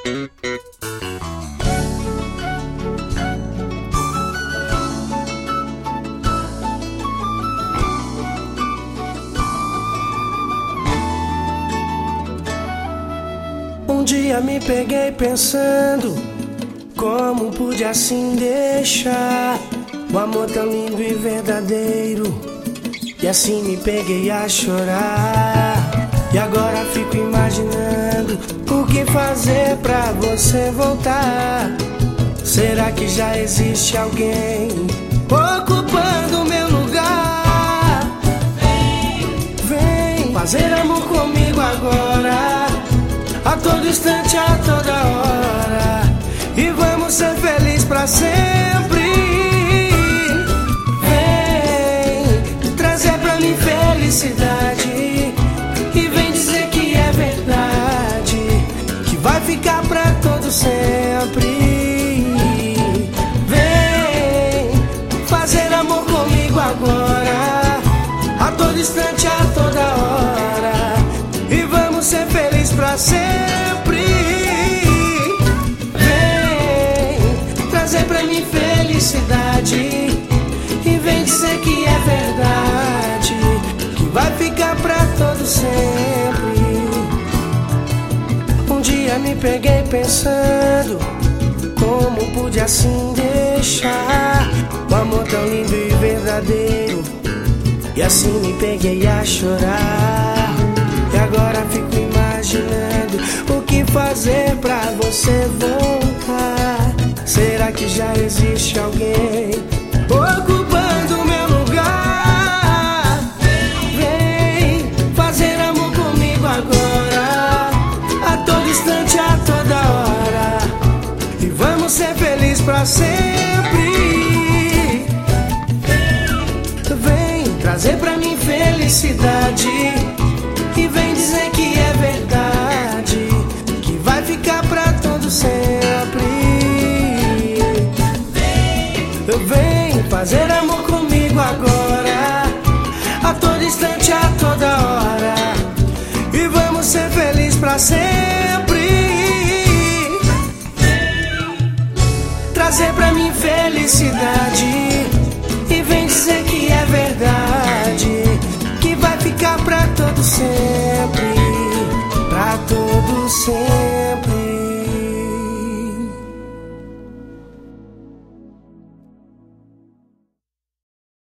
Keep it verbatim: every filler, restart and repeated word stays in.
Um dia me peguei pensando, como pude assim deixar o amor tão lindo e verdadeiro, e assim me peguei a chorar. E agora fico imaginando o que fazer pra você voltar. Será que já existe alguém ocupando o meu lugar? Vem fazer amor comigo agora, a todo instante, a toda hora, e vamos ser felizes pra sempre. Vem trazer pra mim felicidade, e vem dizer que é verdade, que vai ficar pra todo sempre. Vem fazer amor comigo agora, a todo instante, a toda hora, e vamos ser felizes pra sempre. Vem trazer pra mim felicidade, e vem dizer que é verdade, que vai ficar pra todo sempre. Um dia me peguei pensando, como pude assim deixar o amor tão lindo e verdadeiro, e assim me peguei a chorar. E agora fico imaginando o que fazer pra você voltar. Será que já existe alguém ocupando o meu lugar? Vem fazer amor comigo agora, a todo instante, a toda hora, e vamos ser felizes pra sempre. Vem trazer pra mim felicidade, e vem dizer que é verdade, que vai ficar pra todo sempre. Vem fazer amor comigo agora, a todo instante, a toda hora, e vamos ser felizes pra sempre. Trazer pra mim felicidade,